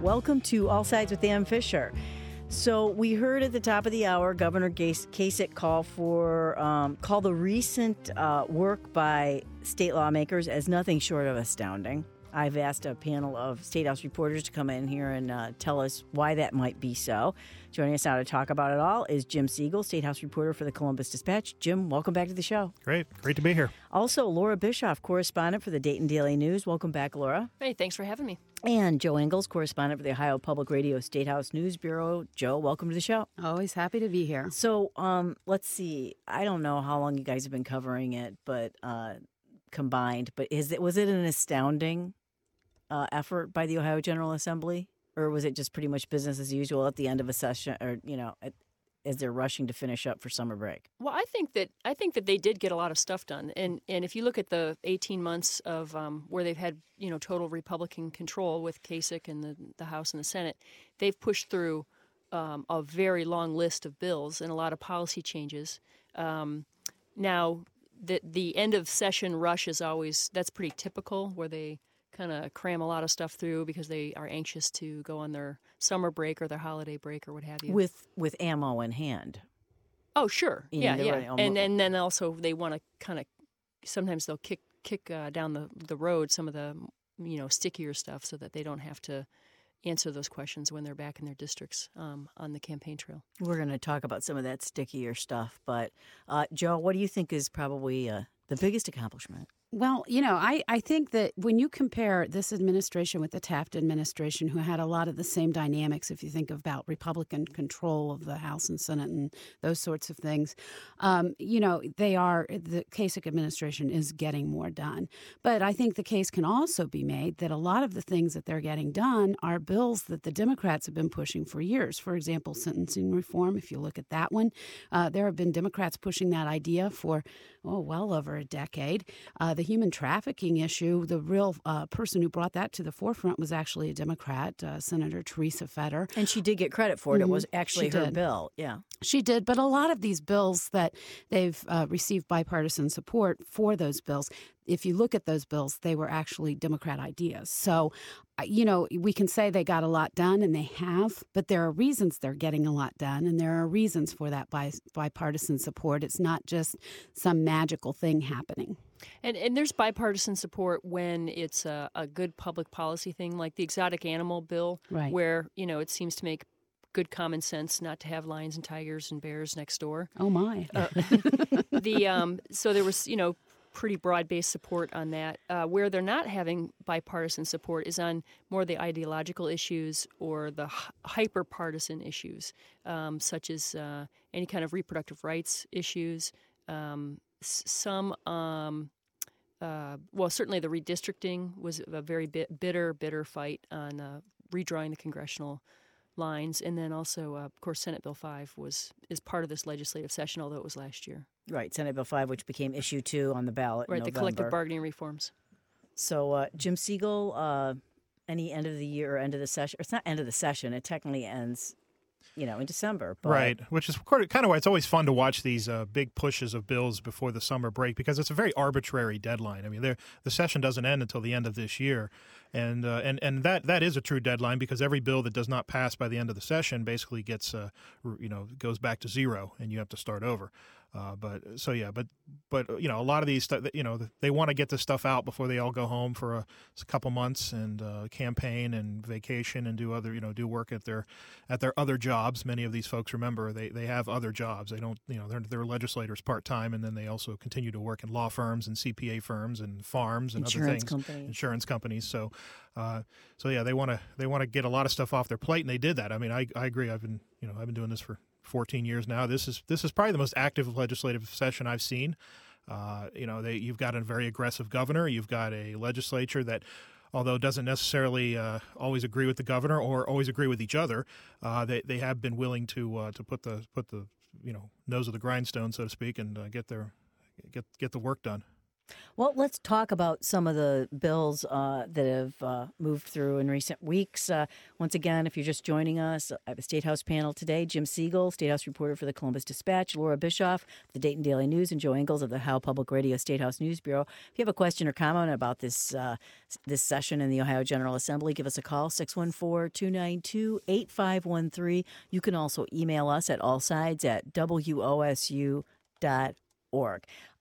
Welcome to All Sides with Ann Fisher. So we heard at the top of the hour Governor Kasich call the recent work by state lawmakers as nothing short of astounding. I've asked a panel of State House reporters to come in here and tell us why that might be so. Joining us now to talk about it all is Jim Siegel, State House reporter for the Columbus Dispatch. Jim, welcome back to the show. Great to be here. Also, Laura Bischoff, correspondent for the Dayton Daily News. Welcome back, Laura. Hey, thanks for having me. And Joe Ingles, correspondent for the Ohio Public Radio State House News Bureau. Joe, welcome to the show. Always happy to be here. So, let's see. I don't know how long you guys have been covering it, but combined. But was it an astounding effort by the Ohio General Assembly, or was it just pretty much business as usual at the end of a session, or as they're rushing to finish up for summer break? Well, I think that they did get a lot of stuff done, and if you look at the 18 months of where they've had total Republican control with Kasich and the House and the Senate, they've pushed through a very long list of bills and a lot of policy changes. Now, the end of session rush is that's pretty typical, where they kind of cram a lot of stuff through because they are anxious to go on their summer break or their holiday break or what have you. With ammo in hand. Oh, sure. Yeah. Right. And then also they want to kind of, sometimes they'll kick down the road some of the, stickier stuff so that they don't have to answer those questions when they're back in their districts on the campaign trail. We're going to talk about some of that stickier stuff. But, Joe, what do you think is probably the biggest accomplishment? Well, I think that when you compare this administration with the Taft administration, who had a lot of the same dynamics, if you think about Republican control of the House and Senate and those sorts of things, the Kasich administration is getting more done. But I think the case can also be made that a lot of the things that they're getting done are bills that the Democrats have been pushing for years. For example, sentencing reform, if you look at that one, there have been Democrats pushing that idea for, well over a decade. The human trafficking issue, the real person who brought that to the forefront was actually a Democrat, Senator Teresa Feder. And she did get credit for it. Mm-hmm. It was actually her bill. Yeah. She did. But a lot of these bills that they've received bipartisan support for those bills, if you look at those bills, they were actually Democrat ideas. So, we can say they got a lot done, and they have, but there are reasons they're getting a lot done, and there are reasons for that bipartisan support. It's not just some magical thing happening. And there's bipartisan support when it's a good public policy thing, like the exotic animal bill, right, where, it seems to make good common sense not to have lions and tigers and bears next door. Oh, my. So there was, pretty broad-based support on that. Where they're not having bipartisan support is on more of the ideological issues or the hyper-partisan issues, such as any kind of reproductive rights issues. Certainly the redistricting was a very bitter fight on redrawing the congressional lines. And then also, of course, Senate Bill 5 is part of this legislative session, although it was last year. Right, Senate Bill 5, which became issue 2 on the ballot Right, in the November. collective bargaining reforms. So, Jim Siegel, any end of the year or end of the session? Or it's not end of the session. It technically ends, in December. But... Right, which is kind of why it's always fun to watch these big pushes of bills before the summer break, because it's a very arbitrary deadline. I mean, the session doesn't end until the end of this year. And that is a true deadline, because every bill that does not pass by the end of the session basically gets goes back to zero, and you have to start over. But a lot of these, they want to get this stuff out before they all go home for a couple months and campaign and vacation and do work at their other jobs. Many of these folks, remember, they have other jobs. They don't, they're legislators part-time, and then they also continue to work in law firms and CPA firms and farms and insurance other things. Companies. Insurance companies. So they want to get a lot of stuff off their plate, and they did that. I mean, I agree. I've been doing this for 14 years now. This is probably the most active legislative session I've seen. You've got a very aggressive governor. You've got a legislature that, although doesn't necessarily always agree with the governor or always agree with each other, they have been willing to put the nose of the grindstone, so to speak, and get the work done. Well, let's talk about some of the bills that have moved through in recent weeks. Once again, if you're just joining us, I have a State House panel today. Jim Siegel, State House reporter for the Columbus Dispatch, Laura Bischoff, the Dayton Daily News, and Joe Ingles of the Ohio Public Radio State House News Bureau. If you have a question or comment about this session in the Ohio General Assembly, give us a call, 614-292-8513. You can also email us at allsides@wosu.org.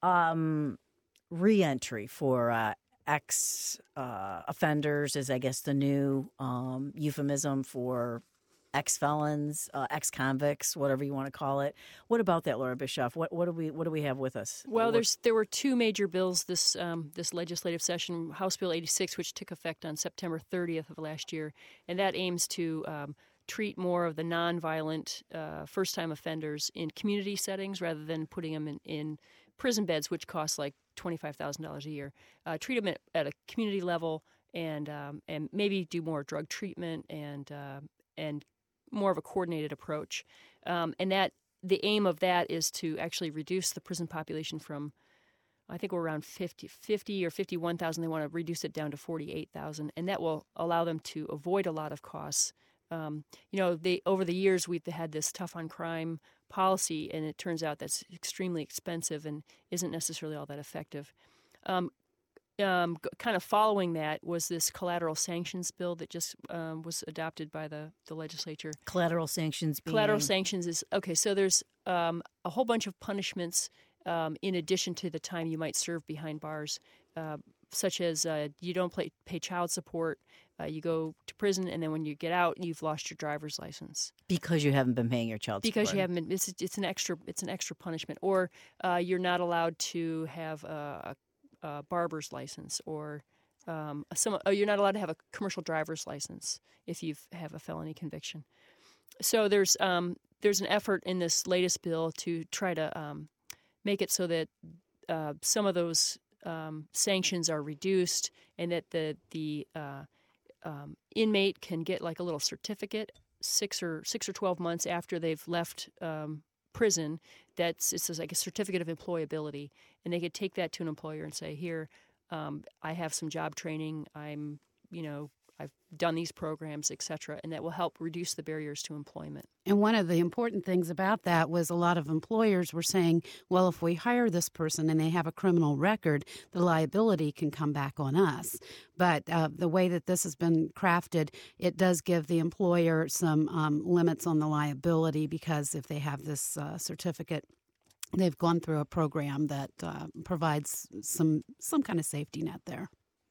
Reentry for ex-offenders is, I guess, the new euphemism for ex-felons, ex-convicts, whatever you want to call it. What about that, Laura Bischoff? What do we have with us? Well, there were two major bills this legislative session: House Bill 86, which took effect on September 30th of last year, and that aims to treat more of the nonviolent first-time offenders in community settings rather than putting them in prison beds, which cost like $25,000 a year. Treat them at a community level, and maybe do more drug treatment and more of a coordinated approach. And that the aim of that is to actually reduce the prison population from, I think we're around 50 or 51,000. They want to reduce it down to 48,000, and that will allow them to avoid a lot of costs. Over the years we've had this tough on crime policy, and it turns out that's extremely expensive and isn't necessarily all that effective. Kind of following that was this collateral sanctions bill that just was adopted by the legislature. Collateral sanctions being... Collateral sanctions is, okay, so there's a whole bunch of punishments in addition to the time you might serve behind bars, such as you don't pay child support, you go to prison, and then when you get out, you've lost your driver's license because you haven't been paying your child support. Because you haven't been. It's an extra punishment, or you're not allowed to have a barber's license, or you're not allowed to have a commercial driver's license if you have a felony conviction. So there's an effort in this latest bill to try to make it so that some of those sanctions are reduced, and that the inmate can get like a little certificate 6 or 12 months after they've left prison. It's like a certificate of employability, and they could take that to an employer and say, "Here, I have some job training. I've done these programs, etc.," and that will help reduce the barriers to employment. And one of the important things about that was a lot of employers were saying, well, if we hire this person and they have a criminal record, the liability can come back on us. But the way that this has been crafted, it does give the employer some limits on the liability, because if they have this certificate, they've gone through a program that provides some kind of safety net there.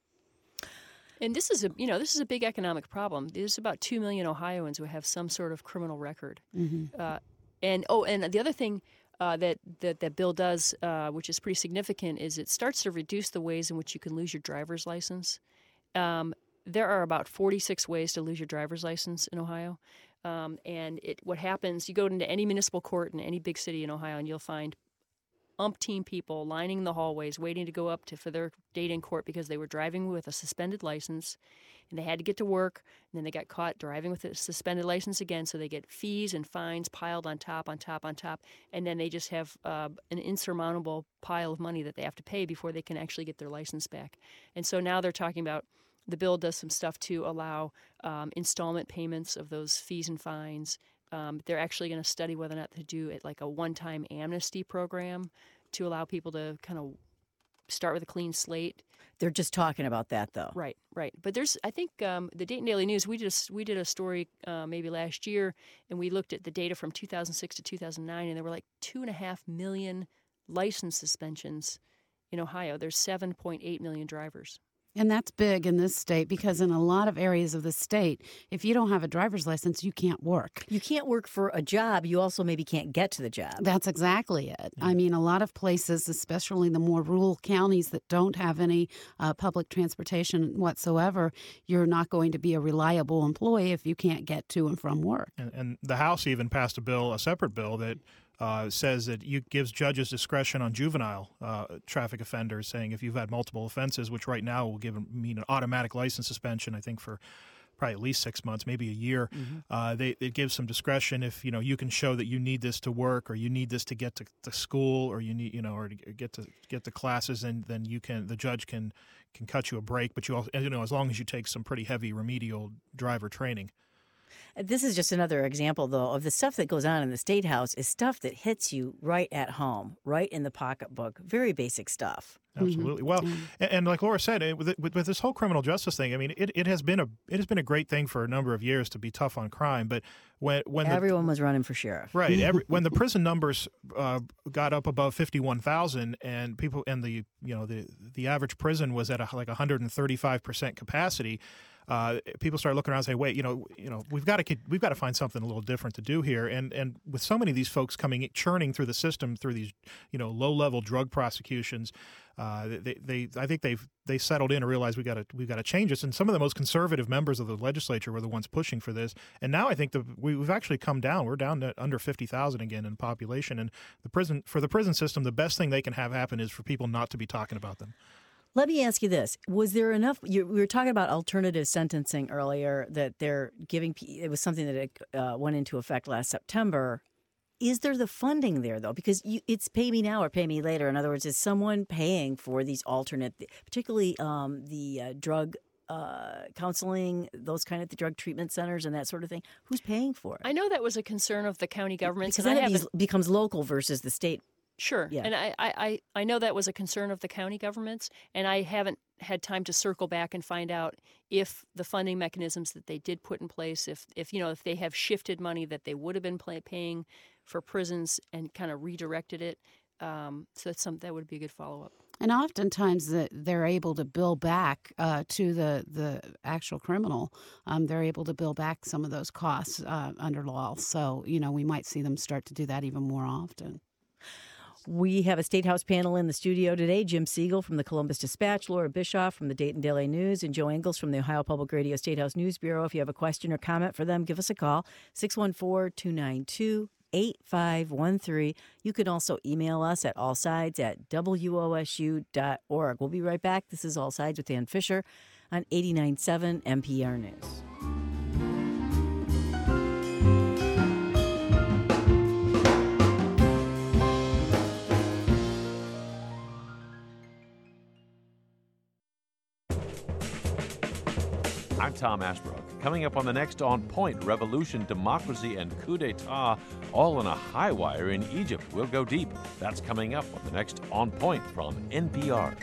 And this is a big economic problem. There's about 2 million Ohioans who have some sort of criminal record. Mm-hmm. And the other thing that bill does, which is pretty significant, is it starts to reduce the ways in which you can lose your driver's license. There are about 46 ways to lose your driver's license in Ohio. And what happens, you go into any municipal court in any big city in Ohio, and you'll find umpteen people lining the hallways waiting to go up for their date in court because they were driving with a suspended license, and they had to get to work, and then they got caught driving with a suspended license again, so they get fees and fines piled on top, and then they just have an insurmountable pile of money that they have to pay before they can actually get their license back. And so now they're talking about, the bill does some stuff to allow installment payments of those fees and fines. They're actually going to study whether or not to do it like a one-time amnesty program to allow people to kind of start with a clean slate. They're just talking about that, though. Right. But there's, I think, the Dayton Daily News, we did a story maybe last year, and we looked at the data from 2006 to 2009, and there were like 2.5 million license suspensions in Ohio. There's 7.8 million drivers. And that's big in this state, because in a lot of areas of the state, if you don't have a driver's license, you can't work. You can't work for a job. You also maybe can't get to the job. That's exactly it. I mean, a lot of places, especially the more rural counties that don't have any public transportation whatsoever, you're not going to be a reliable employee if you can't get to and from work. And the House even passed a separate bill that says that gives judges discretion on juvenile traffic offenders, saying if you've had multiple offenses, which right now will mean an automatic license suspension, I think, for probably at least 6 months, maybe a year. It gives some discretion if you can show that you need this to work, or you need this to get to school, or you need or to get to classes, and then the judge can cut you a break. But you also, as long as you take some pretty heavy remedial driver training. This is just another example, though, of the stuff that goes on in the State House is stuff that hits you right at home, right in the pocketbook. Very basic stuff. Absolutely. Well, and like Laura said, with this whole criminal justice thing, I mean, it has been a great thing for a number of years to be tough on crime. But when everyone was running for sheriff, right? When the prison numbers got up above 51,000, and the average prison was at like 135% capacity. People start looking around and say, "Wait, we've got to find something a little different to do here." And with so many of these folks churning through the system through these low-level drug prosecutions, I think they settled in and realized we've got to change this. And some of the most conservative members of the legislature were the ones pushing for this. And now I think we've actually come down. We're down to under 50,000 again in population. And for the prison system, the best thing they can have happen is for people not to be talking about them. Let me ask you this. Was there enough? We were talking about alternative sentencing earlier, that they're giving. It was something that went into effect last September. Is there the funding there, though? Because it's pay me now or pay me later. In other words, is someone paying for these alternate, particularly the drug counseling, those kind of the drug treatment centers and that sort of thing? Who's paying for it? I know that was a concern of the county governments. Because then it becomes local versus the state. Sure. Yeah. And I know that was a concern of the county governments, and I haven't had time to circle back and find out if the funding mechanisms that they did put in place, if they have shifted money that they would have been paying for prisons and kind of redirected it. So that would be a good follow-up. And oftentimes they're able to bill back to the actual criminal. They're able to bill back some of those costs under law. So, we might see them start to do that even more often. We have a State House panel in the studio today. Jim Siegel from the Columbus Dispatch, Laura Bischoff from the Dayton Daily News, and Joe Ingles from the Ohio Public Radio State House News Bureau. If you have a question or comment for them, give us a call, 614-292-8513. You can also email us at allsides@wosu.org. We'll be right back. This is All Sides with Dan Fisher on 89.7 NPR News. I'm Tom Ashbrook. Coming up on the next On Point, revolution, democracy, and coup d'etat, all on a high wire in Egypt. We'll go deep. That's coming up on the next On Point from NPR.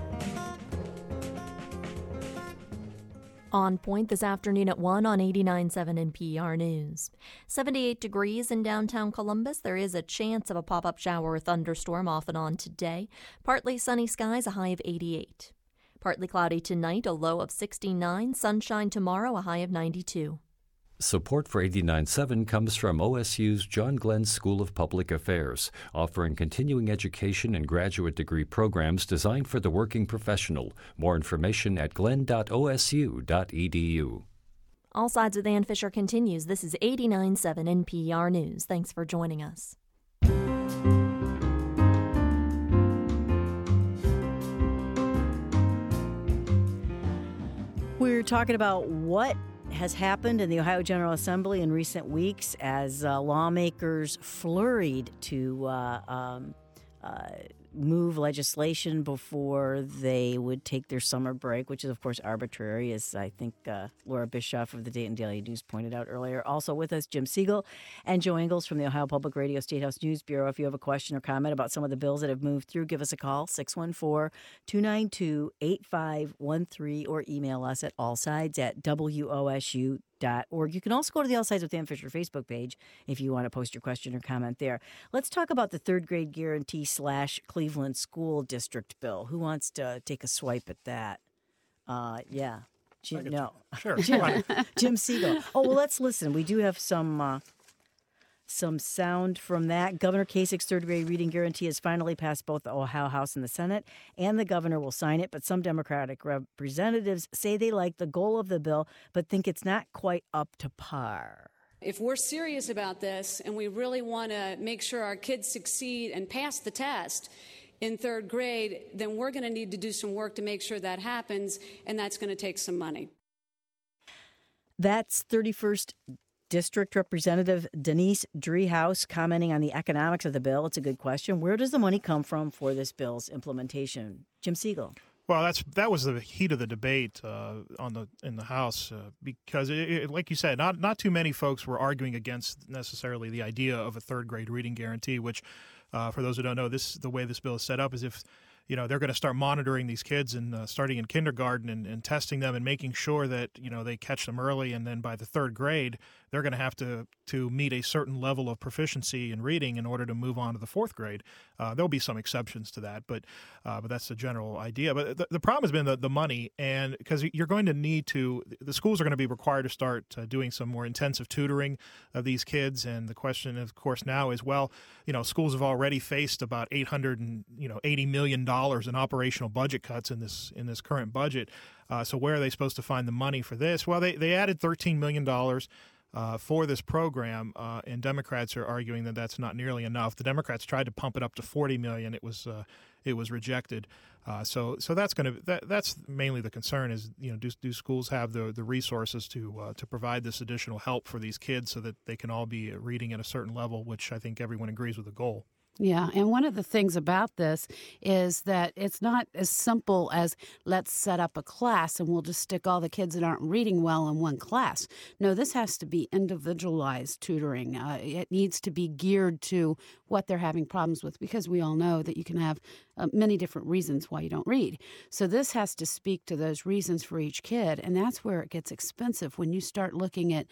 On Point this afternoon at 1 on 89.7 NPR News. 78 degrees in downtown Columbus. There is a chance of a pop-up shower or thunderstorm off and on today. Partly sunny skies, a high of 88. Partly cloudy tonight, a low of 69. Sunshine tomorrow, a high of 92. Support for 89.7 comes from OSU's John Glenn School of Public Affairs, offering continuing education and graduate degree programs designed for the working professional. More information at glenn.osu.edu. All Sides with Ann Fisher continues. This is 89.7 NPR News. Thanks for joining us. We're talking about what has happened in the Ohio General Assembly in recent weeks as lawmakers flurried to move legislation before they would take their summer break, which is, of course, arbitrary, as I think Laura Bischoff of the Dayton Daily News pointed out earlier. Also with us, Jim Siegel and Joe Ingles from the Ohio Public Radio State House News Bureau. If you have a question or comment about some of the bills that have moved through, give us a call, 614-292-8513, or email us at allsides@wosu.org. You can also go to the All Sides with Dan Fisher Facebook page if you want to post your question or comment there. Let's talk about the third grade guarantee / Cleveland School District bill. Who wants to take a swipe at that? Yeah. No. Sure. Jim Siegel. Oh, well, let's listen. We do have some sound from that. Governor Kasich's third grade reading guarantee has finally passed both the Ohio House and the Senate, and the governor will sign it. But some Democratic representatives say they like the goal of the bill, but think it's not quite up to par. If we're serious about this and we really want to make sure our kids succeed and pass the test in third grade, then we're going to need to do some work to make sure that happens, and that's going to take some money. That's 31st District Representative Denise Driehaus commenting on the economics of the bill. It's a good question. Where does the money come from for this bill's implementation? Jim Siegel. Well, that was the heat of the debate in the House because, like you said, not too many folks were arguing against necessarily the idea of a third grade reading guarantee. Which, for those who don't know, the way this bill is set up is if they're going to start monitoring these kids and starting in kindergarten and testing them and making sure that they catch them early, and then by the third grade they're going to have to meet a certain level of proficiency in reading in order to move on to the fourth grade. There'll be some exceptions to that, but that's the general idea. But the problem has been the money, and because you're going to need the schools are going to be required to start doing some more intensive tutoring of these kids, and the question, of course, now is, schools have already faced about $880 million in operational budget cuts in this current budget. So where are they supposed to find the money for this? Well, they added $13 million for this program, and Democrats are arguing that that's not nearly enough. The Democrats tried to pump it up to $40 million. It was rejected. So that's mainly the concern is do schools have the resources to provide this additional help for these kids so that they can all be reading at a certain level, which I think everyone agrees with the goal. Yeah, and one of the things about this is that it's not as simple as let's set up a class and we'll just stick all the kids that aren't reading well in one class. No, this has to be individualized tutoring. It needs to be geared to what they're having problems with, because we all know that you can have many different reasons why you don't read. So this has to speak to those reasons for each kid, and that's where it gets expensive when you start looking at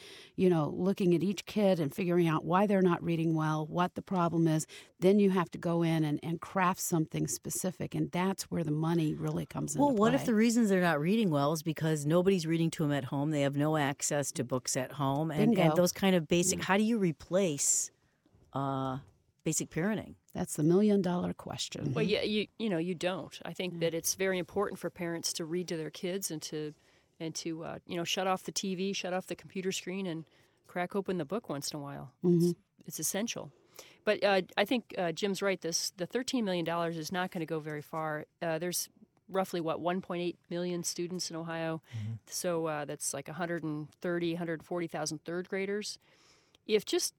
each kid and figuring out why they're not reading well, what the problem is. Then you have to go in and craft something specific, and that's where the money really comes into play. Well, what if the reasons they're not reading well is because nobody's reading to them at home, they have no access to books at home, and those kind of basic, how do you replace basic parenting? That's the $1 million question. Well, yeah, you don't. I think that it's very important for parents to read to their kids and to shut off the TV, shut off the computer screen, and crack open the book once in a while. Mm-hmm. It's essential. But I think Jim's right. The $13 million is not going to go very far. There's roughly, 1.8 million students in Ohio. Mm-hmm. So that's like 140,000 third graders. If just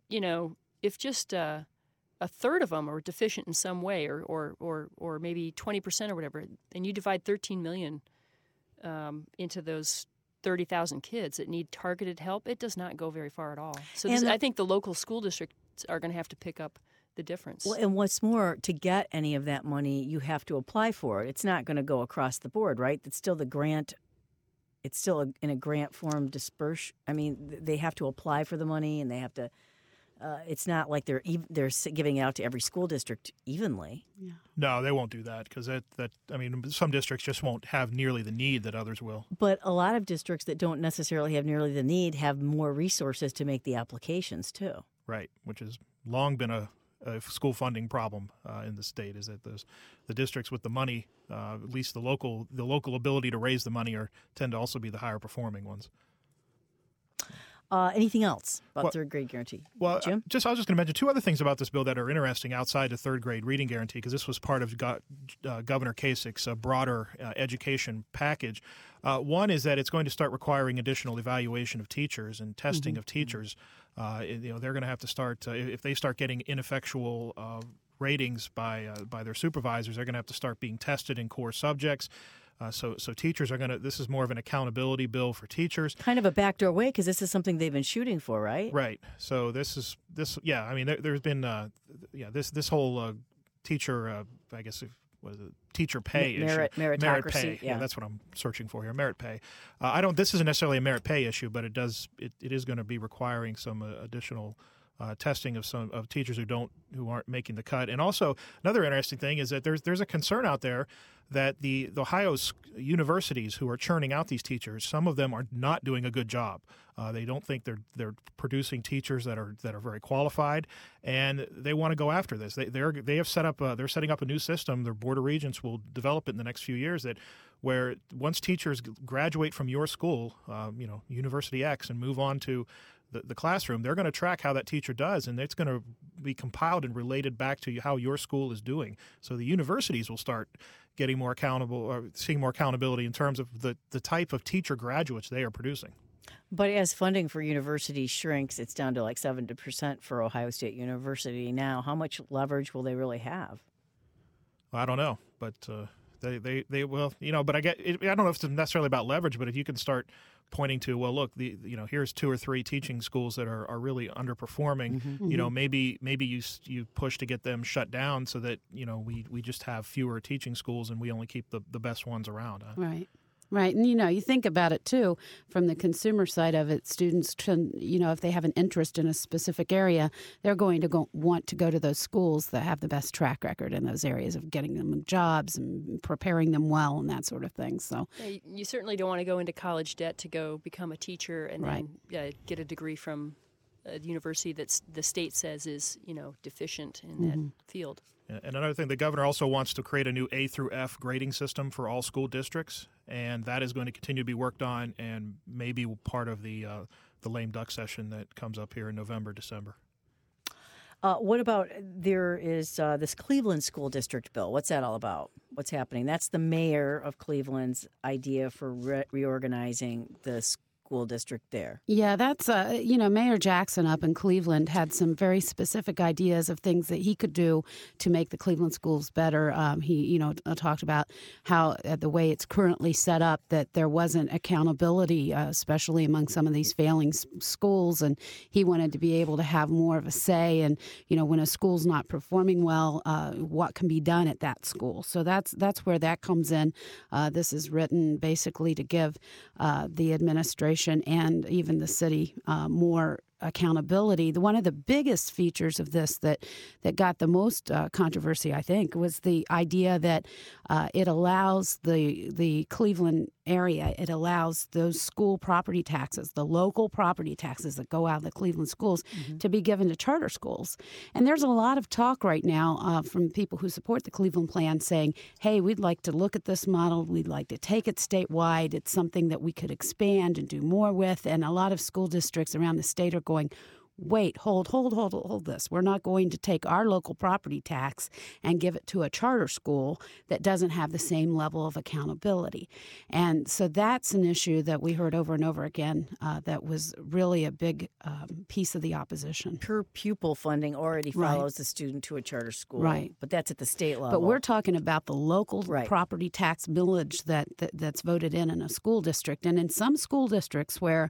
a third of them are deficient in some way, or maybe 20% or whatever, and you divide 13 million into those 30,000 kids that need targeted help, it does not go very far at all. So I think the local school districts are going to have to pick up the difference. Well, and what's more, to get any of that money, you have to apply for it. It's not going to go across the board, right? It's still the grant. It's still in a grant form dispersion. I mean, they have to apply for the money, and they have to. It's not like they're giving it out to every school district evenly. Yeah. No, they won't do that because some districts just won't have nearly the need that others will. But a lot of districts that don't necessarily have nearly the need have more resources to make the applications too. Right, which has long been a school funding problem in the state. Is that the districts with the money, at least the local ability to raise the money, tend to also be the higher performing ones. Anything else about third grade guarantee? Well, Jim? I was just going to mention two other things about this bill that are interesting outside the third grade reading guarantee, because this was part of Governor Kasich's broader education package. One is that it's going to start requiring additional evaluation of teachers and testing of teachers. They're going to have to start if they start getting ineffectual ratings by their supervisors, they're going to have to start being tested in core subjects. So teachers are going to – this is more of an accountability bill for teachers. Kind of a backdoor way, because this is something they've been shooting for, right? Right. So there's been this whole teacher teacher pay issue. Meritocracy. Pay. Yeah, that's what I'm searching for here. Merit pay. This isn't necessarily a merit pay issue, but it is going to be requiring some additional testing of teachers who aren't making the cut. And also another interesting thing is that there's a concern out there that the Ohio's universities who are churning out these teachers, some of them are not doing a good job. They don't think they're producing teachers that are very qualified, and they want to go after this. They have set up they're setting up a new system. Their Board of Regents will develop it in the next few years where once teachers graduate from your school, University X, and move on to the classroom, they're going to track how that teacher does, and it's going to be compiled and related back to how your school is doing. So the universities will start getting more accountable or seeing more accountability in terms of the type of teacher graduates they are producing. But as funding for universities shrinks, it's down to like 70% for Ohio State University now. How much leverage will they really have? Well, I don't know, but they will, but I don't know if it's necessarily about leverage, but if you can start pointing to, well, look, here's 2 or 3 teaching schools that are really underperforming. Maybe you push to get them shut down so that we just have fewer teaching schools and we only keep the best ones around. Right. Right. And, you think about it, too, from the consumer side of it, students, if they have an interest in a specific area, they're going to want to go to those schools that have the best track record in those areas of getting them jobs and preparing them well and that sort of thing. So you certainly don't want to go into college debt to go become a teacher and then get a degree from a university that the state says is, deficient in that field. And another thing, the governor also wants to create a new A through F grading system for all school districts, and that is going to continue to be worked on and maybe part of the lame duck session that comes up here in November, December. What about there is this Cleveland school district bill? What's that all about? What's happening? That's the mayor of Cleveland's idea for reorganizing the school district there. Yeah, that's, Mayor Jackson up in Cleveland had some very specific ideas of things that he could do to make the Cleveland schools better. He, talked about how the way it's currently set up, that there wasn't accountability, especially among some of these failing schools. And he wanted to be able to have more of a say. And, when a school's not performing well, what can be done at that school. So that's where that comes in. This is written basically to give the administration and even the city more accountability. One of the biggest features of this that got the most controversy, I think, was the idea that it allows the Cleveland area, it allows those school property taxes, the local property taxes that go out of the Cleveland schools, to be given to charter schools. And there's a lot of talk right now from people who support the Cleveland plan saying, hey, we'd like to look at this model. We'd like to take it statewide. It's something that we could expand and do more with. And a lot of school districts around the state are going, wait, hold this. We're not going to take our local property tax and give it to a charter school that doesn't have the same level of accountability. And so that's an issue that we heard over and over again that was really a big piece of the opposition. Per pupil funding already follows the student to a charter school. Right. But that's at the state level. But we're talking about the local property tax millage that's voted in a school district. And in some school districts where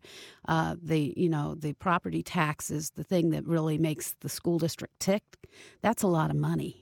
the property tax is the thing that really makes the school district tick, that's a lot of money.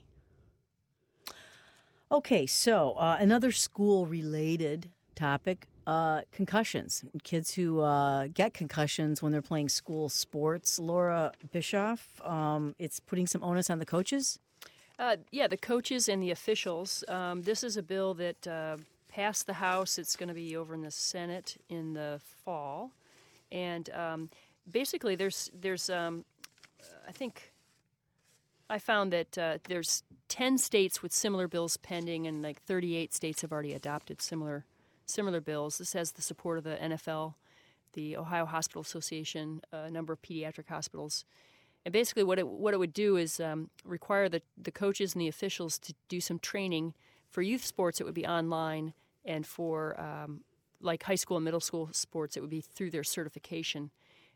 Okay, so another school-related topic, concussions. Kids who get concussions when they're playing school sports. Laura Bischoff, it's putting some onus on the coaches? The coaches and the officials. This is a bill that passed the House. It's going to be over in the Senate in the fall. And basically, there's I think I found that there's 10 states with similar bills pending, and like 38 states have already adopted similar bills. This has the support of the NFL, the Ohio Hospital Association, a number of pediatric hospitals. And basically, what it would do is require the coaches and the officials to do some training. For youth sports, it would be online, and for like high school and middle school sports, it would be through their certification.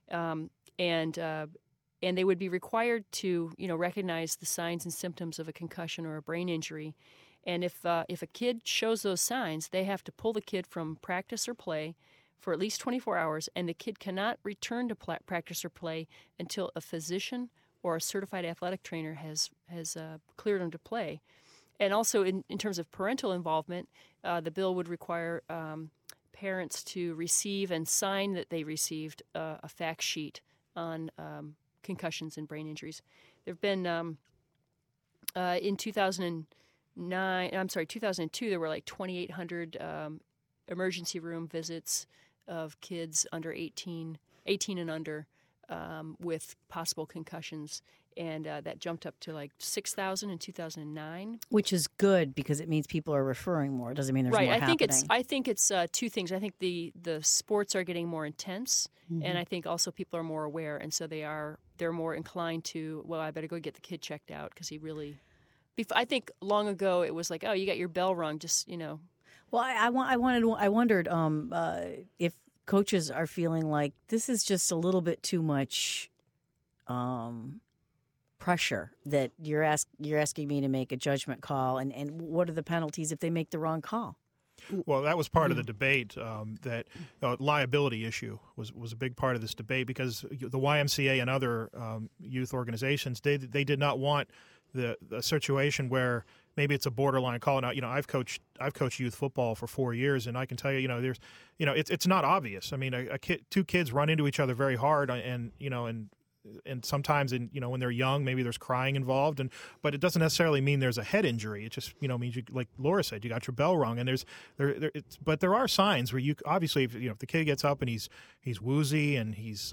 And they would be required to, recognize the signs and symptoms of a concussion or a brain injury. And if a kid shows those signs, they have to pull the kid from practice or play for at least 24 hours, and the kid cannot return to practice or play until a physician or a certified athletic trainer has cleared them to play. And also, in terms of parental involvement, the bill would require parents to receive and sign that they received a fact sheet on concussions and brain injuries. There have been in 2002, there were like 2,800 emergency room visits of kids under 18 and under with possible concussions. And that jumped up to like 6,000 in 2009. Which is good because it means people are referring more. It doesn't mean there's more happening. I think it's two things. I think the sports are getting more intense, and I think also people are more aware, and so they're more inclined to, well, I better go get the kid checked out because he really. I think long ago it was like, oh, you got your bell rung, just. Well, I wondered if coaches are feeling like this is just a little bit too much pressure, that you're asking me to make a judgment call, and what are the penalties if they make the wrong call? Well, that was part of the debate. That liability issue was a big part of this debate, because the YMCA and other youth organizations, they did not want the situation where maybe it's a borderline call. Now, I've coached youth football for 4 years, and I can tell you, there's, it's not obvious. I mean, two kids run into each other very hard, and sometimes when they're young, maybe there's crying involved, but it doesn't necessarily mean there's a head injury. It just means you, like Laura said, you got your bell rung, and but there are signs where you obviously, if the kid gets up and he's woozy and he's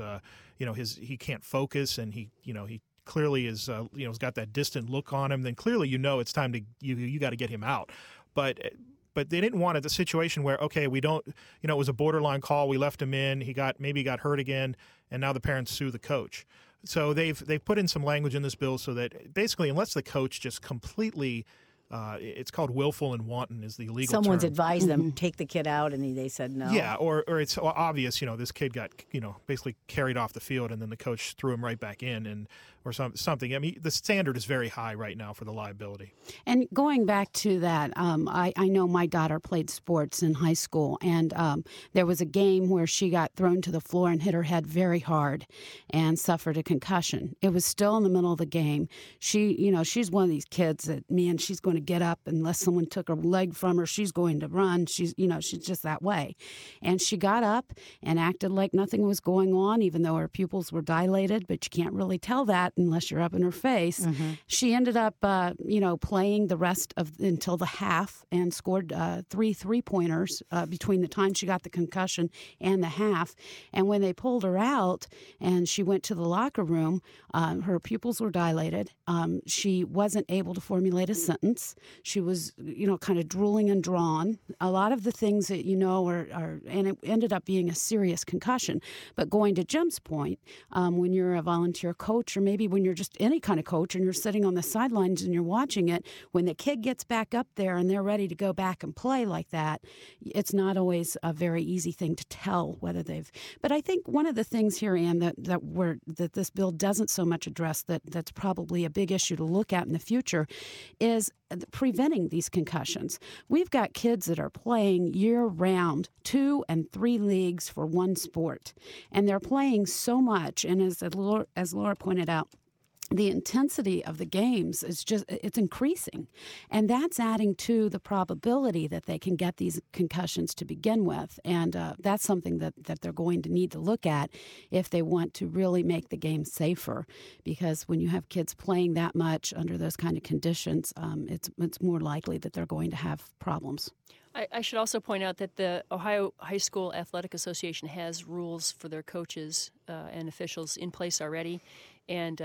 he can't focus, and he clearly is has got that distant look on him, then clearly it's time to you got to get him out. But they didn't want a situation where, okay, we don't, it was a borderline call, we left him in, maybe he got hurt again, and now the parents sue the coach. So they've put in some language in this bill so that basically, unless the coach just completely, it's called willful and wanton is the legal Someone's term. advised them, take the kid out, and they said no. Yeah, or it's obvious, this kid got, basically carried off the field, and then the coach threw him right back in, or something. I mean, the standard is very high right now for the liability. And going back to that, I know my daughter played sports in high school, and there was a game where she got thrown to the floor and hit her head very hard and suffered a concussion. It was still in the middle of the game. She's one of these kids that, man, she's going to get up unless someone took her leg from her. She's going to run. She's just that way. And she got up and acted like nothing was going on, even though her pupils were dilated, but you can't really tell that unless you're up in her face. Mm-hmm. She ended up, playing the rest until the half, and scored 3 3-pointers between the time she got the concussion and the half. And when they pulled her out and she went to the locker room, her pupils were dilated. She wasn't able to formulate a sentence. She was, kind of drooling and drawn. A lot of the things that are, and it ended up being a serious concussion. But going to Jim's point, when you're a volunteer coach, or maybe when you're just any kind of coach and you're sitting on the sidelines and you're watching it, when the kid gets back up there and they're ready to go back and play like that, it's not always a very easy thing to tell whether they've. But I think one of the things here, Ann, that this bill doesn't so much address, that's probably a big issue to look at in the future, is preventing these concussions. We've got kids that are playing year-round, 2 and 3 leagues for one sport, and they're playing so much. And as Laura pointed out, the intensity of the games it's increasing, and that's adding to the probability that they can get these concussions to begin with. And that's something that they're going to need to look at if they want to really make the game safer, because when you have kids playing that much under those kind of conditions, it's more likely that they're going to have problems. I should also point out that the Ohio High School Athletic Association has rules for their coaches and officials in place already, and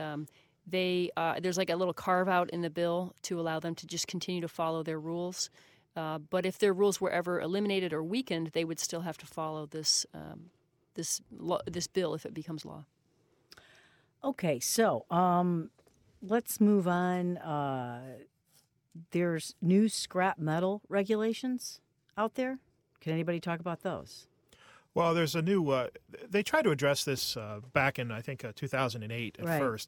there's like a little carve out in the bill to allow them to just continue to follow their rules. But if their rules were ever eliminated or weakened, they would still have to follow this bill if it becomes law. Okay, so let's move on. There's new scrap metal regulations out there. Can anybody talk about those? Well, there's a new. They tried to address this back in, I think, 2008 at first.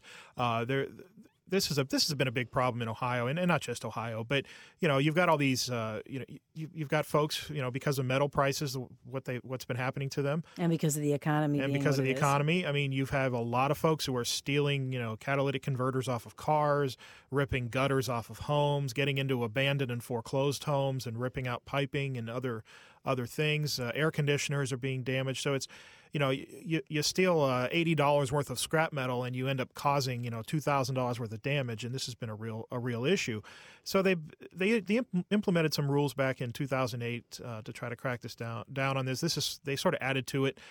This has been a big problem in Ohio, and not just Ohio, but you've got all these. You've got folks, because of metal prices, what's been happening to them, and because of the economy, I mean, you have a lot of folks who are stealing, catalytic converters off of cars, ripping gutters off of homes, getting into abandoned and foreclosed homes, and ripping out piping and other things. Air conditioners are being damaged. So it's, you steal $80 worth of scrap metal and you end up causing, $2,000 worth of damage. And this has been a real issue. So they implemented some rules back in 2008 to try to crack this down on this. They sort of added to it.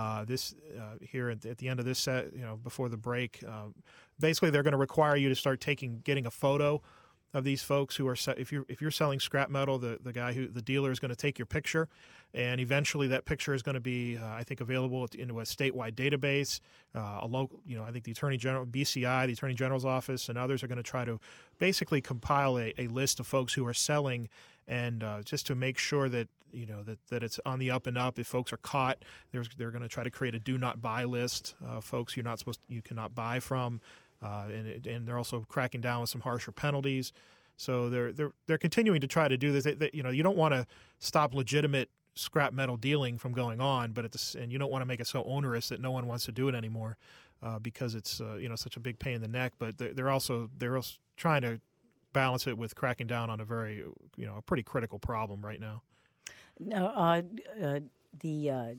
Here at the end of this set, before the break, basically they're going to require you to start getting a photo of these folks who are, if you're selling scrap metal, the dealer is going to take your picture, and eventually that picture is going to be, I think, available into a statewide database. A local, I think the Attorney General, BCI, the Attorney General's office, and others are going to try to basically compile a list of folks who are selling, and just to make sure that that it's on the up and up. If folks are caught, they're going to try to create a do not buy list. Folks you cannot buy from, and they're also cracking down with some harsher penalties. So they're continuing to try to do this. You don't want to stop legitimate scrap metal dealing from going on, and you don't want to make it so onerous that no one wants to do it anymore, because it's such a big pain in the neck. But they're also trying to balance it with cracking down on a very a pretty critical problem right now. Now, the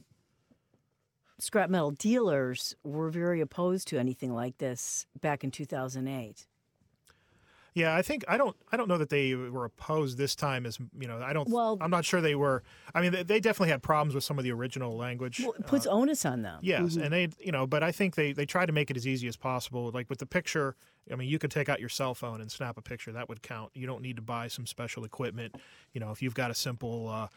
scrap metal dealers were very opposed to anything like this back in 2008. Yeah, I don't know that they were opposed this time as I'm not sure they were. I mean, they definitely had problems with some of the original language. Well, it puts onus on them. Yes, and but I think they try to make it as easy as possible. Like with the picture, I mean, you could take out your cell phone and snap a picture. That would count. You don't need to buy some special equipment. If you've got a simple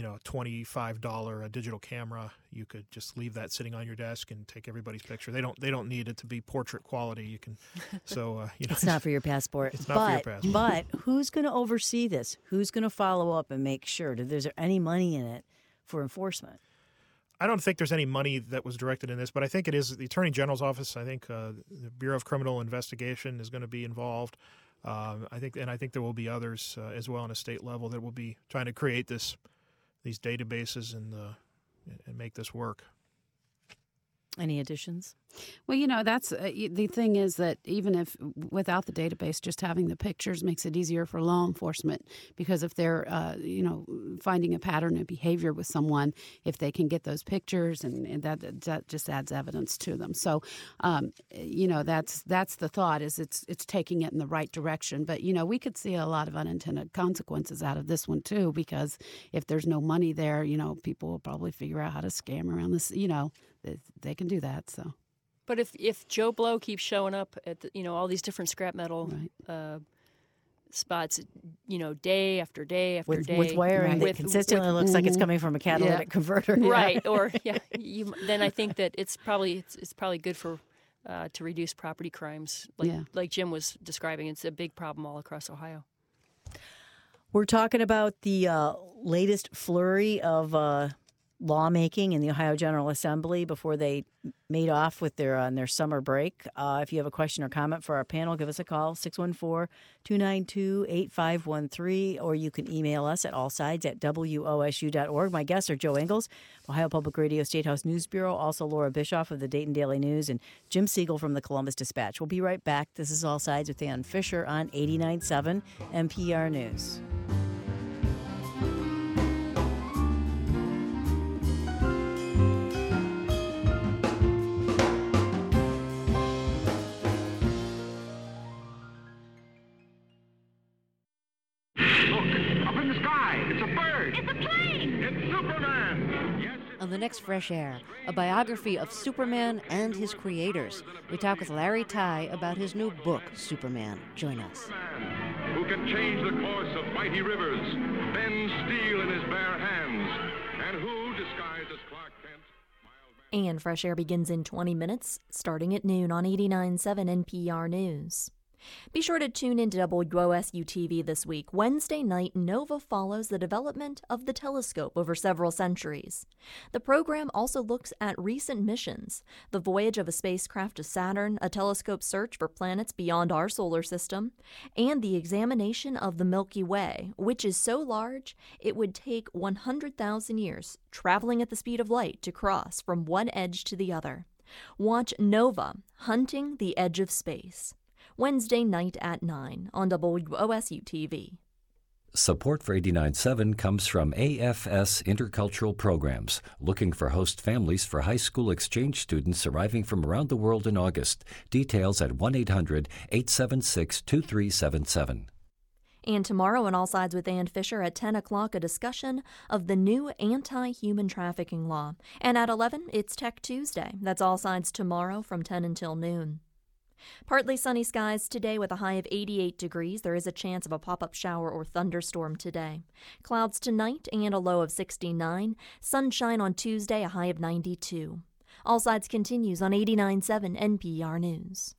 $25 digital camera, you could just leave that sitting on your desk and take everybody's picture. They don't need it to be portrait quality. You can, it's not for your passport. It's not for your passport. But who's going to oversee this? Who's going to follow up and make sure that there's any money in it for enforcement? I don't think there's any money that was directed in this, but I think it is the Attorney General's office. I think the Bureau of Criminal Investigation is going to be involved. I think there will be others as well on a state level that will be trying to create these databases and make this work. Any additions? Well, that's the thing is that even if without the database, just having the pictures makes it easier for law enforcement, because if they're, finding a pattern of behavior with someone, if they can get those pictures and that just adds evidence to them. So, that's the thought is it's taking it in the right direction. But, we could see a lot of unintended consequences out of this one, too, because if there's no money there, people will probably figure out how to scam around this, they can do that. So, but if Joe Blow keeps showing up at all these different scrap metal spots, day after day after day with wiring that consistently looks like it's coming from a catalytic converter, right? Or then I think that it's probably good for to reduce property crimes, like Jim was describing. It's a big problem all across Ohio. We're talking about the latest flurry of lawmaking in the Ohio General Assembly before they made off with on their summer break. If you have a question or comment for our panel, give us a call, 614-292-8513, or you can email us at allsides@wosu.org. My guests are Joe Ingles, Ohio Public Radio State House News Bureau, also Laura Bischoff of the Dayton Daily News, and Jim Siegel from the Columbus Dispatch. We'll be right back. This is All Sides with Ann Fisher on 89.7 NPR News. On the next Fresh Air, a biography of Superman and his creators. We talk with Larry Tye about his new book, Superman. Join us. Who can change the course of mighty rivers, bend steel in his bare hands, and who, disguised as Clark Kent... And Fresh Air begins in 20 minutes, starting at noon on 89.7 NPR News. Be sure to tune into WOSU-TV this week. Wednesday night, NOVA follows the development of the telescope over several centuries. The program also looks at recent missions, the voyage of a spacecraft to Saturn, a telescope search for planets beyond our solar system, and the examination of the Milky Way, which is so large it would take 100,000 years traveling at the speed of light to cross from one edge to the other. Watch NOVA, Hunting the Edge of Space, Wednesday night at 9 on WOSU-TV. Support for 89.7 comes from AFS Intercultural Programs, looking for host families for high school exchange students arriving from around the world in August. Details at 1-800-876-2377. And tomorrow on All Sides with Ann Fisher at 10 o'clock, a discussion of the new anti-human trafficking law. And at 11, it's Tech Tuesday. That's All Sides tomorrow from 10 until noon. Partly sunny skies today with a high of 88 degrees. There is a chance of a pop-up shower or thunderstorm today. Clouds tonight and a low of 69. Sunshine on Tuesday, a high of 92. All Sides continues on 89.7 NPR News.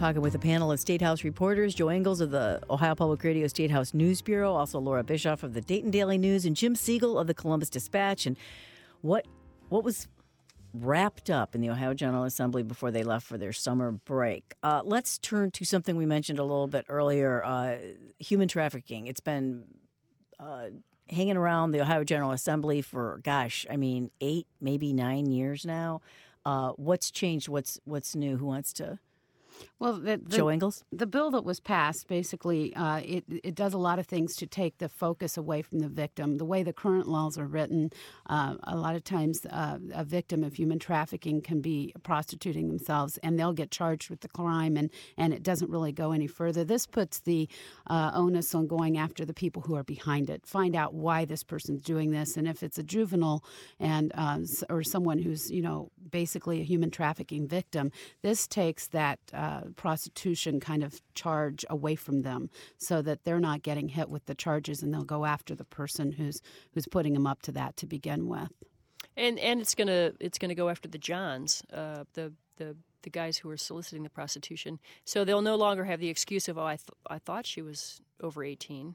talking with a panel of State House reporters, Joe Engels of the Ohio Public Radio State House News Bureau, also Laura Bischoff of the Dayton Daily News, and Jim Siegel of the Columbus Dispatch. And what was wrapped up in the Ohio General Assembly before they left for their summer break. Let's turn to something we mentioned a little bit earlier, human trafficking. It's been hanging around the Ohio General Assembly for, 8, maybe 9 years now. What's changed? What's new? Who wants to? Well, Joe Engels? The bill that was passed, basically, it does a lot of things to take the focus away from the victim. The way the current laws are written, a lot of times a victim of human trafficking can be prostituting themselves, and they'll get charged with the crime, and it doesn't really go any further. This puts the onus on going after the people who are behind it. Find out why this person's doing this, and if it's a juvenile and or someone who's, basically a human trafficking victim, this takes that prostitution kind of charge away from them so that they're not getting hit with the charges, and they'll go after the person who's putting them up to that to begin with. And it's gonna go after the Johns, the guys who are soliciting the prostitution. So they'll no longer have the excuse of, I thought she was over 18.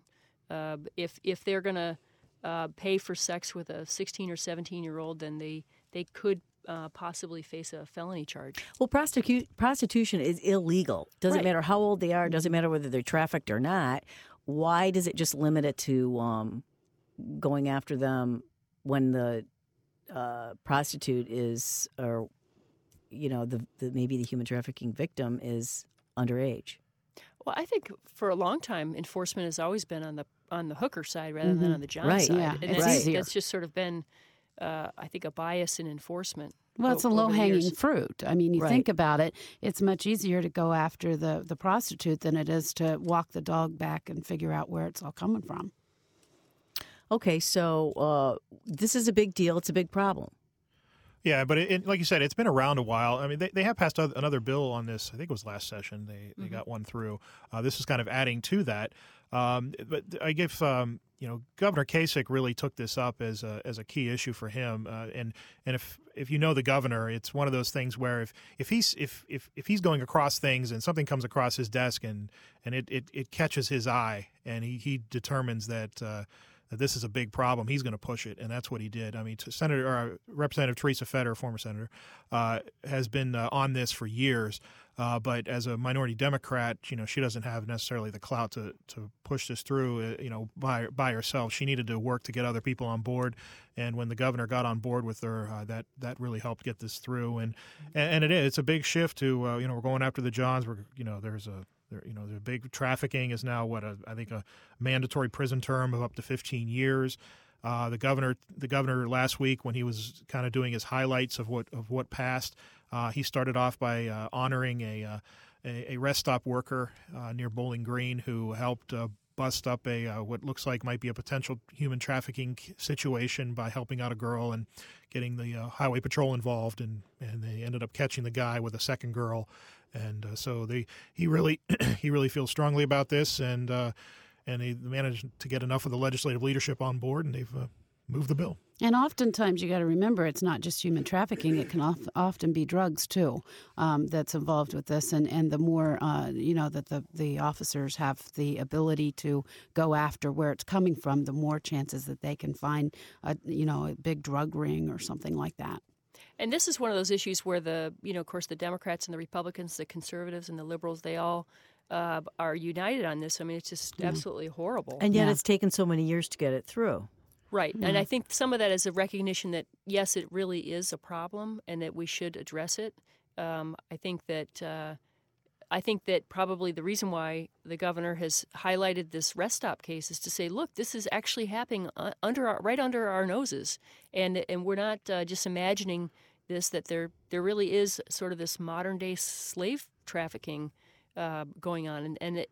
If they're gonna pay for sex with a 16 or 17-year-old, then they could possibly face a felony charge. Well, prostitution is illegal. Doesn't matter how old they are. Doesn't matter whether they're trafficked or not. Why does it just limit it to going after them when the prostitute is, or maybe the human trafficking victim is underage? Well, I think for a long time enforcement has always been on the hooker side rather than on the John side. Yeah, and that's just sort of been, I think, a bias in enforcement. Well, it's a low-hanging fruit. I mean, you think about it, it's much easier to go after the prostitute than it is to walk the dog back and figure out where it's all coming from. Okay, so this is a big deal. It's a big problem. Yeah, but like you said, it's been around a while. I mean, they have passed another bill on this. I think it was last session. They got one through. This is kind of adding to that. But I give Governor Kasich really took this up as a key issue for him. And if you know the governor, it's one of those things where if he's going across things and something comes across his desk and it catches his eye and he determines that this is a big problem, he's going to push it, and that's what he did. I mean, Representative Teresa Feder, former senator, has been on this for years, but as a minority Democrat, she doesn't have necessarily the clout to push this through, by herself. She needed to work to get other people on board, and when the governor got on board with her, that really helped get this through. And it's a big shift to we're going after the Johns. There's the big trafficking is now I think a mandatory prison term of up to 15 years. The governor last week, when he was kind of doing his highlights of what passed, he started off by honoring a rest stop worker near Bowling Green who helped bust up what looks like might be a potential human trafficking situation by helping out a girl and getting the highway patrol involved, and they ended up catching the guy with a second girl. And so he really feels strongly about this, and they managed to get enough of the legislative leadership on board, and they've moved the bill. And oftentimes you got to remember it's not just human trafficking; it can often be drugs too that's involved with this. And the more that the officers have the ability to go after where it's coming from, the more chances that they can find a big drug ring or something like that. And this is one of those issues where of course, the Democrats and the Republicans, the conservatives and the liberals, they all are united on this. I mean, it's just absolutely horrible. And yet it's taken so many years to get it through. Right. And I think some of that is a recognition that, yes, it really is a problem and that we should address it. I think that probably the reason why the governor has highlighted this rest stop case is to say, look, this is actually happening right under our noses, and we're not just imagining this. That there really is sort of this modern day slave trafficking going on, and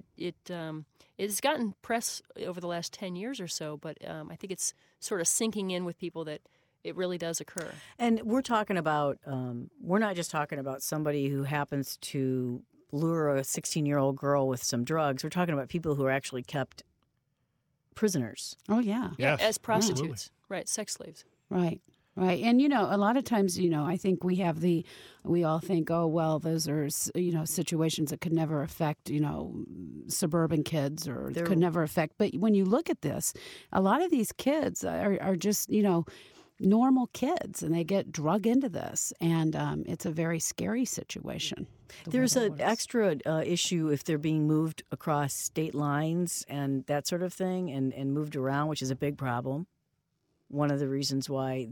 it's gotten press over the last 10 years or so, but I think it's sort of sinking in with people that it really does occur. And we're talking about, we're not just talking about somebody who happens to lure a 16-year-old girl with some drugs. We're talking about people who are actually kept prisoners. Oh, yeah. Yes. As prostitutes. Absolutely. Right, sex slaves. Right. Right. And, a lot of times, I think we all think, oh, well, those are, situations that could never affect, suburban kids or could never affect. But when you look at this, a lot of these kids are just, normal kids, and they get drug into this. And it's a very scary situation. There's an extra issue if they're being moved across state lines and that sort of thing and moved around, which is a big problem. One of the reasons why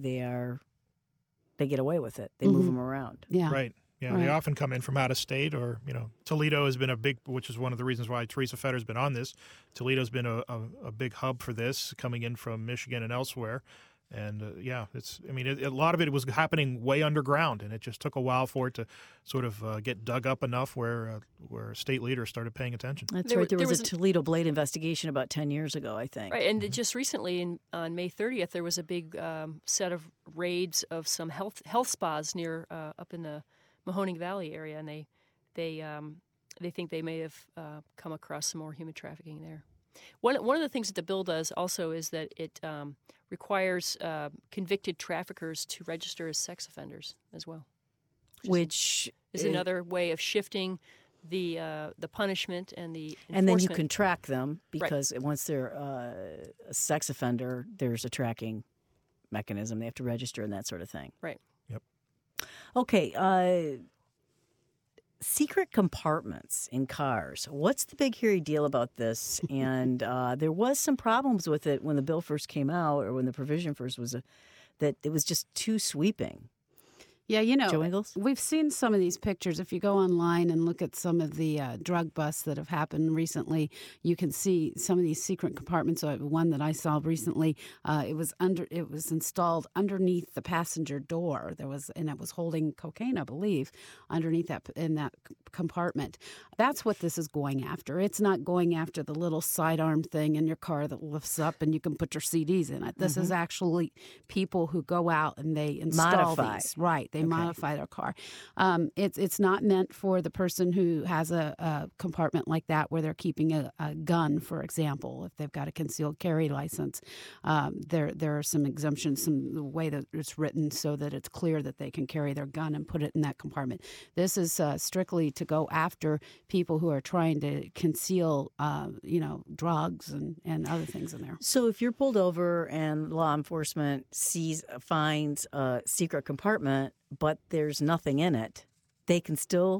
they get away with it. They move them around. Yeah. Right. Yeah, right. They often come in from out of state, or, Toledo has been which is one of the reasons why Teresa Fetter's been on this. Toledo's been a big hub for this, coming in from Michigan and elsewhere. And a lot of it was happening way underground, and it just took a while for it to sort of get dug up enough where state leaders started paying attention. That's right. There was a Toledo Blade investigation about 10 years ago, I think. Right, and just recently on May 30th, there was a big set of raids of some health spas near up in the Mahoning Valley area, and they think they may have come across some more human trafficking there. One of the things that the bill does also is that it requires convicted traffickers to register as sex offenders as well, which is another way of shifting the punishment and the enforcement. And then you can track them because once they're a sex offender, there's a tracking mechanism. They have to register and that sort of thing. Right. Yep. Okay. Secret compartments in cars. What's the big hairy deal about this? And there was some problems with it when the bill first came out, or when the provision first was that it was just too sweeping. Yeah, Joe Ingles? We've seen some of these pictures. If you go online and look at some of the drug busts that have happened recently, you can see some of these secret compartments. One that I saw recently, it was installed underneath the passenger door. And it was holding cocaine, I believe, underneath in that compartment. That's what this is going after. It's not going after the little sidearm thing in your car that lifts up and you can put your CDs in it. This is actually people who go out and they install these. Right. They modify their car. It's not meant for the person who has a compartment like that where they're keeping a gun, for example, if they've got a concealed carry license. There are some exemptions, the way that it's written so that it's clear that they can carry their gun and put it in that compartment. This is strictly to go after people who are trying to conceal, drugs and other things in there. So if you're pulled over and law enforcement finds a secret compartment, but there's nothing in it, they can still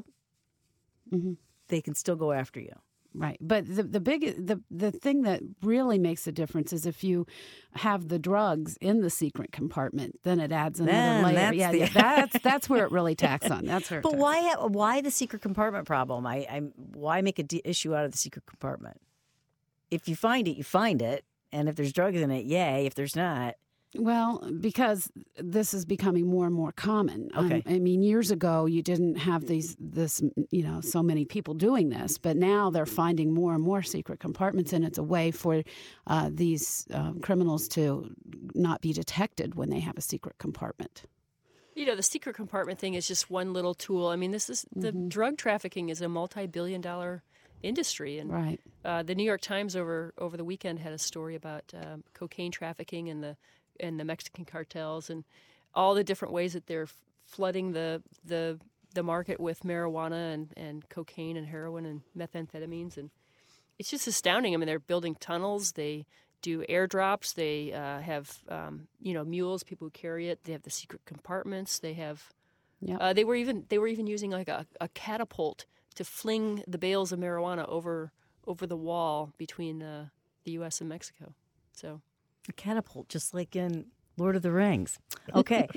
go after you. Right, but the thing that really makes a difference is if you have the drugs in the secret compartment, then it adds another layer. That's where it really tacks on. That's where. But why the secret compartment problem? Why make an issue out of the secret compartment? If you find it, you find it, and if there's drugs in it, yay. If there's not. Well, because this is becoming more and more common. Okay. Years ago, you didn't have so many people doing this, but now they're finding more and more secret compartments, and it's a way for these criminals to not be detected when they have a secret compartment. The secret compartment thing is just one little tool. The drug trafficking is a multi-billion-dollar industry, and right. The New York Times over the weekend had a story about cocaine trafficking and the Mexican cartels and all the different ways that they're flooding the market with marijuana and cocaine and heroin and methamphetamines, and it's just astounding. They're building tunnels, they do airdrops, they have mules, people who carry it. They have the secret compartments. They have they were even using like a catapult to fling the bales of marijuana over the wall between the U.S. and Mexico. So. A catapult, just like in Lord of the Rings. Okay.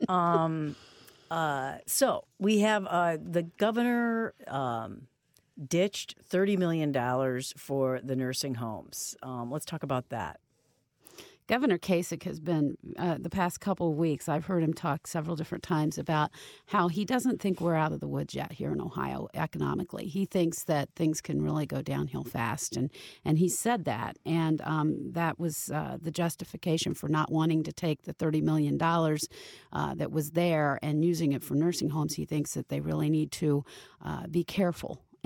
So we have the governor ditched $30 million for the nursing homes. Let's talk about that. Governor Kasich has been, the past couple of weeks, I've heard him talk several different times about how he doesn't think we're out of the woods yet here in Ohio economically. He thinks that things can really go downhill fast, and he said that. And that was the justification for not wanting to take the $30 million that was there and using it for nursing homes. He thinks that they really need to be careful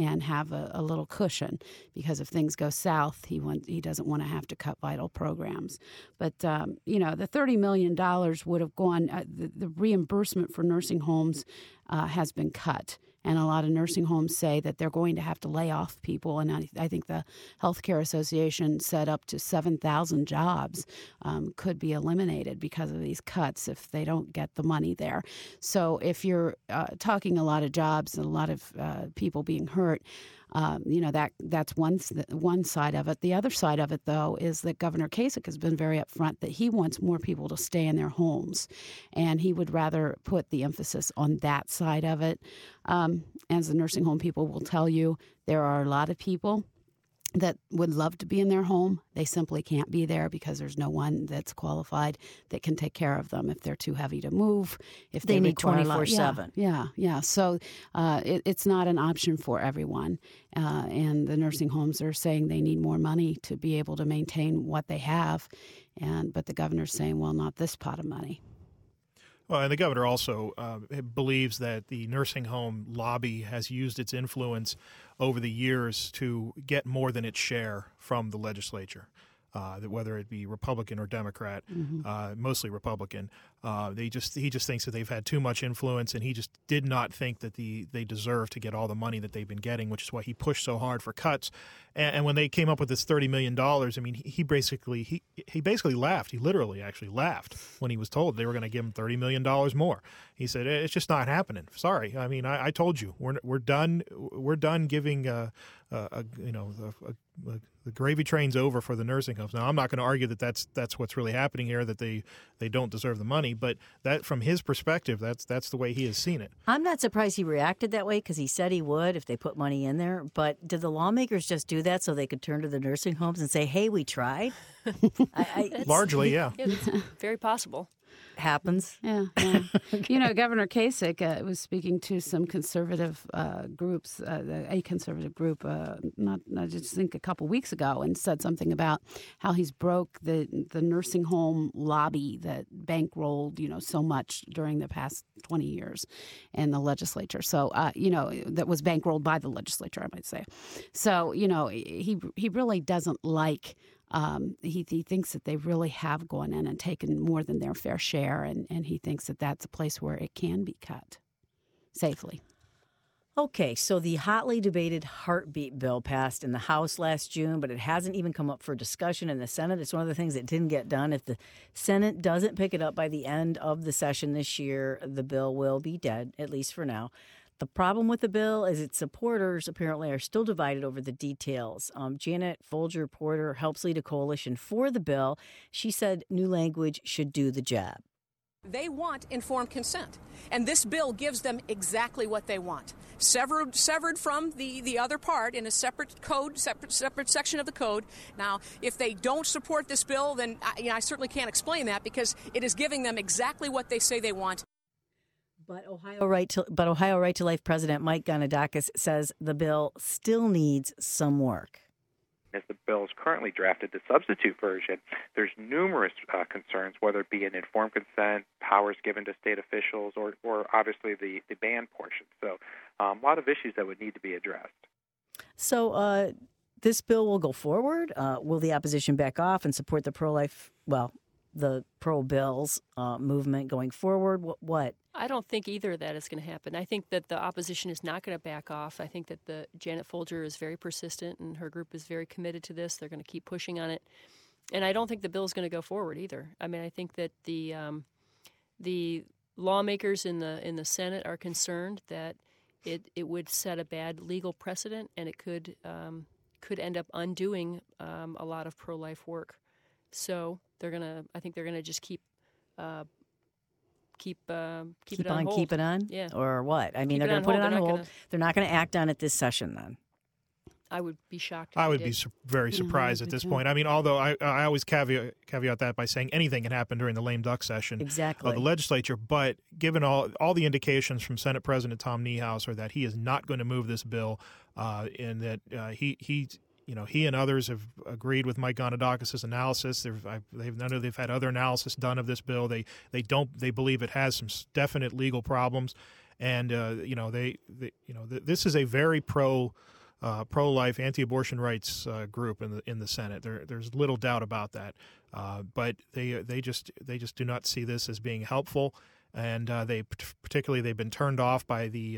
and have a little cushion, because if things go south, he doesn't want to have to cut vital programs. But the $30 million would have gone. The reimbursement for nursing homes has been cut. And a lot of nursing homes say that they're going to have to lay off people. And I think the Healthcare Association said up to 7,000 jobs could be eliminated because of these cuts if they don't get the money there. So if you're talking a lot of jobs and a lot of people being hurt, that's one side of it. The other side of it, though, is that Governor Kasich has been very upfront that he wants more people to stay in their homes, and he would rather put the emphasis on that side of it. As the nursing home people will tell you, there are a lot of people that would love to be in their home. They simply can't be there because there's no one that's qualified that can take care of them if they're too heavy to move. If they need require 24/7. Yeah. So it's not an option for everyone. And the nursing homes are saying they need more money to be able to maintain what they have. But the governor's saying, well, not this pot of money. Well, and the governor also believes that the nursing home lobby has used its influence over the years to get more than its share from the legislature, whether it be Republican or Democrat, mostly Republican. He just thinks that they've had too much influence, and he just did not think that they deserve to get all the money that they've been getting, which is why he pushed so hard for cuts. And when they came up with this $30 million, I mean, he basically laughed. He literally actually laughed when he was told they were going to give him $30 million more. He said, "It's just not happening. Sorry. I mean, I told you we're done. We're done giving the gravy train's over for the nursing homes." Now, I'm not going to argue that that's what's really happening here, that they don't deserve the money, but that from his perspective, that's the way he has seen it. I'm not surprised he reacted that way, because he said he would if they put money in there. But did the lawmakers just do that so they could turn to the nursing homes and say, "Hey, we tried"? Largely, yeah. It's very possible. Happens. Yeah. Governor Kasich was speaking to some conservative groups, a conservative group, not just think a couple weeks ago, and said something about how he's broke the nursing home lobby that bankrolled, so much during the past 20 years in the legislature. So, that was bankrolled by the legislature, I might say. So, he really doesn't like. He thinks that they really have gone in and taken more than their fair share, and he thinks that that's a place where it can be cut safely. Okay, so the hotly debated heartbeat bill passed in the House last June, but it hasn't even come up for discussion in the Senate. It's one of the things that didn't get done. If the Senate doesn't pick it up by the end of the session this year, the bill will be dead, at least for now. The problem with the bill is its supporters apparently are still divided over the details. Janet Folger Porter helps lead a coalition for the bill. She said new language should do the job. They want informed consent, and this bill gives them exactly what they want. Severed from the other part in a separate code, separate section of the code. Now, if they don't support this bill, then I certainly can't explain that, because it is giving them exactly what they say they want. But Ohio Right to Life President Mike Ganadakis says the bill still needs some work. As the bill is currently drafted, the substitute version, there's numerous concerns, whether it be an informed consent, powers given to state officials, or obviously the ban portion. So a lot of issues that would need to be addressed. So this bill will go forward. Will the opposition back off and support the the pro-bills movement going forward? What? I don't think either of that is going to happen. I think that the opposition is not going to back off. I think that Janet Folger is very persistent, and her group is very committed to this. They're going to keep pushing on it. And I don't think the bill is going to go forward either. I mean, I think that the lawmakers in the Senate are concerned that it would set a bad legal precedent, and it could end up undoing a lot of pro-life work. So I think they're gonna just keep it on hold. Keep it on? Yeah. Or what? I mean, they're going to put it on hold. They're not going to act on it this session then. I would be shocked. I would be very surprised at this point. I mean, although I always caveat that by saying anything can happen during the lame duck session of the legislature. But given all the indications from Senate President Tom Niehaus are that he is not going to move this bill, and that he and others have agreed with Mike Ganadakis' analysis. They've had other analysis done of this bill. They believe it has some definite legal problems. And this is a very pro-life, anti-abortion rights group in the Senate. There's little doubt about that. But they just do not see this as being helpful, and they've been turned off by the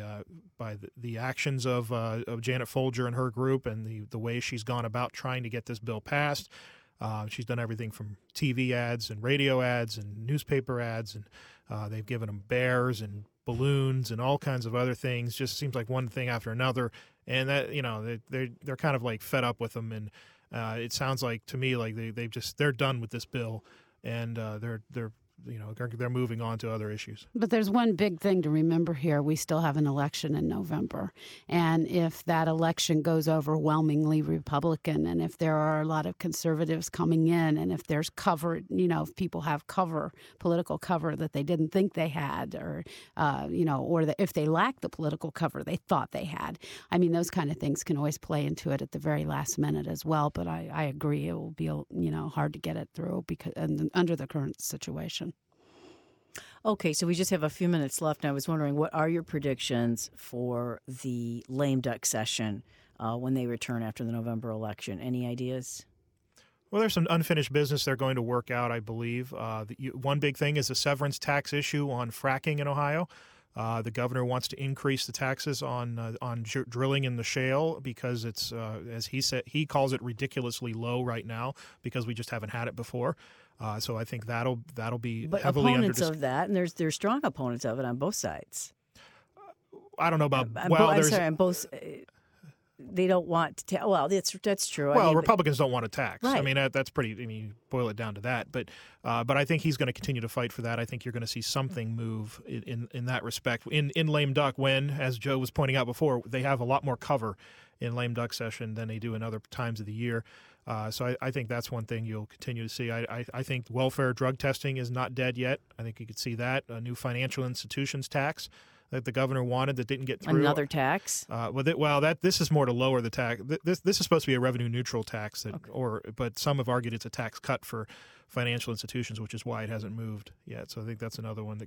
actions of Janet Folger and her group, and the way she's gone about trying to get this bill passed. She's done everything from TV ads and radio ads and newspaper ads, and they've given them bears and balloons and all kinds of other things. Just seems like one thing after another, and that they're kind of like fed up with them, and it sounds like to me like they're done with this bill, and they're moving on to other issues. But there's one big thing to remember here. We still have an election in November. And if that election goes overwhelmingly Republican, and if there are a lot of conservatives coming in, and if there's cover, if people have political cover that they didn't think they had, or if they lack the political cover they thought they had. I mean, those kind of things can always play into it at the very last minute as well. But I agree it will be, hard to get it through under the current situation. Okay, so we just have a few minutes left, and I was wondering, what are your predictions for the lame duck session when they return after the November election? Any ideas? Well, there's some unfinished business they're going to work out, I believe. One big thing is the severance tax issue on fracking in Ohio. The governor wants to increase the taxes on drilling in the shale because it's, as he said, he calls it ridiculously low right now because we just haven't had it before. So I think that'll be but heavily opponents of that, and there's strong opponents of it on both sides. I don't know about on both. They don't want to. Well, that's true. Well, Republicans don't want a tax. Right. I mean, that's pretty. I mean, you boil it down to that. But I think he's going to continue to fight for that. I think you're going to see something move in that respect. In lame duck, when, as Joe was pointing out before, they have a lot more cover in lame duck session than they do in other times of the year. So I think that's one thing you'll continue to see. I think welfare drug testing is not dead yet. I think you could see that. A new financial institutions tax that the governor wanted that didn't get through. Another tax? This is more to lower the tax. This is supposed to be a revenue neutral tax, but some have argued it's a tax cut for financial institutions, which is why it hasn't moved yet. So I think that's another one that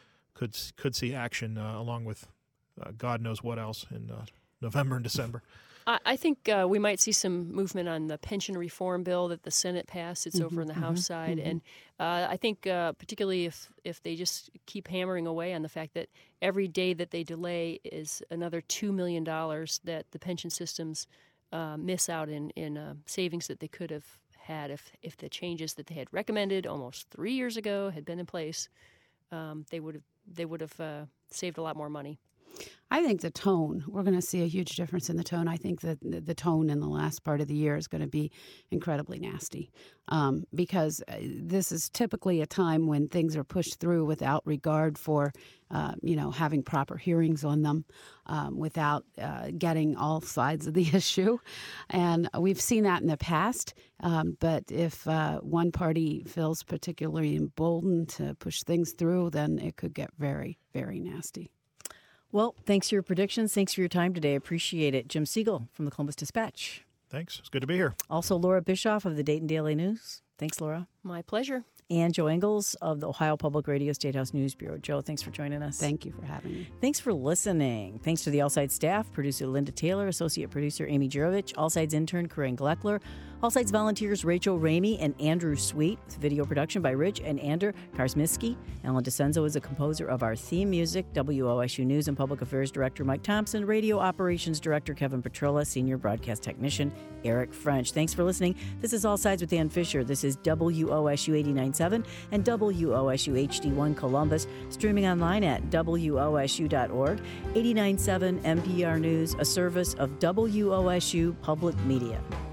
could see action along with God knows what else in November and December. I think we might see some movement on the pension reform bill that the Senate passed. It's over on the House side. And I think particularly if they just keep hammering away on the fact that every day that they delay is another $2 million that the pension systems miss out in savings that they could have had if the changes that they had recommended almost 3 years ago had been in place, they would have saved a lot more money. I think the tone, we're going to see a huge difference in the tone. I think that the tone in the last part of the year is going to be incredibly nasty because this is typically a time when things are pushed through without regard for, having proper hearings on them, without getting all sides of the issue. And we've seen that in the past. But if one party feels particularly emboldened to push things through, then it could get very, very nasty. Well, thanks for your predictions. Thanks for your time today. I appreciate it. Jim Siegel from the Columbus Dispatch. Thanks. It's good to be here. Also, Laura Bischoff of the Dayton Daily News. Thanks, Laura. My pleasure. And Joe Engels of the Ohio Public Radio Statehouse News Bureau. Joe, thanks for joining us. Thank you for having me. Thanks for listening. Thanks to the All Sides staff, producer Linda Taylor, associate producer Amy Jurovich, All Sides intern Corinne Gleckler, All Sides volunteers Rachel Ramey and Andrew Sweet, with video production by Rich and Ander Karsmiski. Alan DeCenzo is a composer of our theme music. WOSU News and Public Affairs Director Mike Thompson, Radio Operations Director Kevin Petrola, Senior Broadcast Technician Eric French. Thanks for listening. This is All Sides with Ann Fisher. This is WOSU 89.7 and WOSU HD1 Columbus, streaming online at WOSU.org. 89.7 NPR News, a service of WOSU Public Media.